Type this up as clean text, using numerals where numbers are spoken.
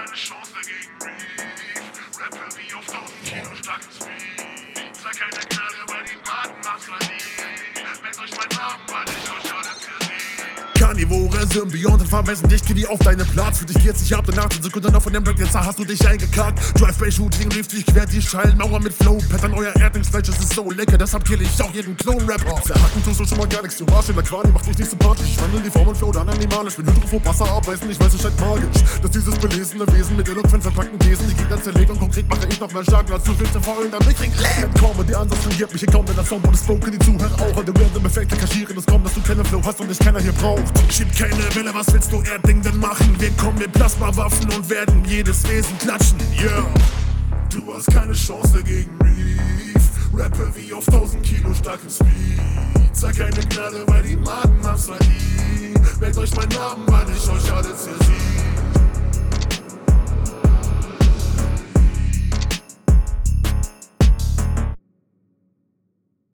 keine Chance dagegen Reef. Rappe wie auf 1000 Kilo starken Speed. Sag keine Gnade, bei den Baden macht's mal nie. Merkt euch meinen Namen, weil ich euch alle für sie. Karnivore, Symbionten verweisen dich, geh die auf deinen Platz. Für dich geht's nicht ab, danach 10 Sekunden noch von dem Break, jetzt hast du dich eingekackt. Drive-by-Shooting, rief dich quer die Schallmauer mit Flow-Pattern. Euer Erdlingsfleisch, es ist so lecker, deshalb kill ich auch jeden Klon-Rapper. Zerhacken tust du schon mal gar nichts, du Arsch in der Quali, macht dich nicht sympathisch. Ich wandel die Form und Flow dann animalisch, bin hydrophob, Wasser abweisen, ich weiß, es scheint magisch. Dass dieses belesene Wesen mit eloquent verpackten Thesen die Gegner zerlegt und konkret mache ich noch mehr stark, als du willst zu faulen, dann ich ring Leben. Komme, der Ansatz tangiert mich hier kaum, denn das Sound wurde spoken, die Zuhörer auch. Der Random-Effekte kaschieren es kaum, dass du keinen Flow hast und dich keiner hier braucht. Schieb keine Welle, was willst du Erdding denn machen? Wir kommen mit Plasmawaffen und werden jedes Wesen klatschen, yeah. Du hast keine Chance dagegen Reef. Rappe wie auf 1000 Kilo starken Speed. Sag keine Gnade, weil die Maden macht's mal nie. Merkt euch meinen Namen, weil ich euch alle zersieh.